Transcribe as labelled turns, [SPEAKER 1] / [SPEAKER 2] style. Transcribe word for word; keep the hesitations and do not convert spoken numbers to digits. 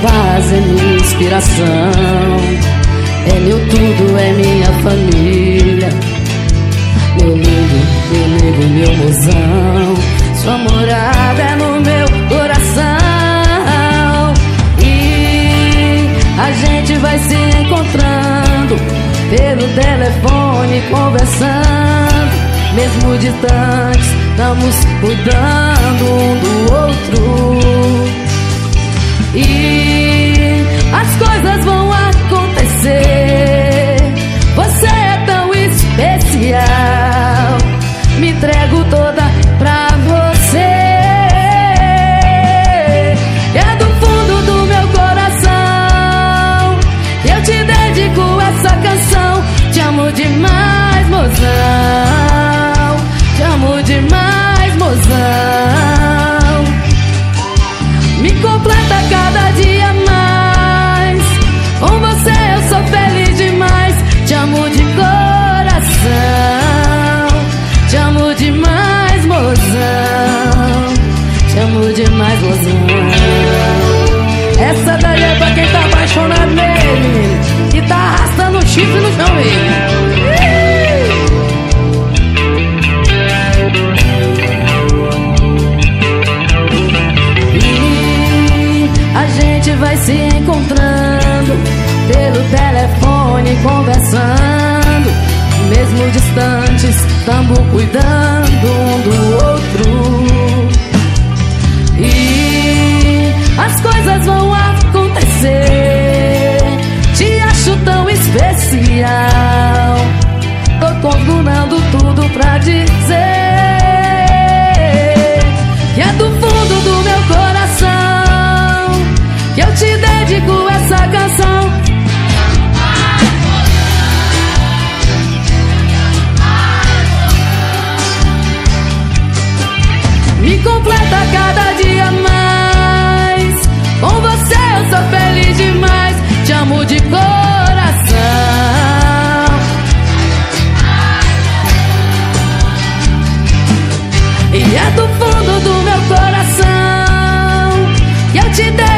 [SPEAKER 1] paz, é minha inspiração, é meu tudo, é minha família. Meu lindo, meu nego, meu mozão, sua morada é no meu coração. E a gente vai se encontrando pelo telefone, conversando, mesmo distantes, estamos cuidando um do outro. E as coisas vão acontecer, você é tão especial, me entrego toda pra você. É do fundo do meu coração que eu te dedico essa canção. Te amo demais, mozão, te amo demais, mozão. Me completa cada dia mais, com você eu sou feliz demais. Te amo de coração, te amo demais, mozão, te amo demais, mozão. Essa daí é pra quem tá apaixonado nele e tá arrastando o chifre no chão mesmo. A gente vai se encontrando pelo telefone, conversando, mesmo distantes, estamos cuidando um do outro. E as coisas vão acontecer, te acho tão especial, tô combinando tudo pra dizer que é do fundo do meu coração que eu te dedico essa canção. Me completa cada dia mais, com você eu sou feliz demais. Te amo de coração, e é do fundo do meu coração que eu te dedico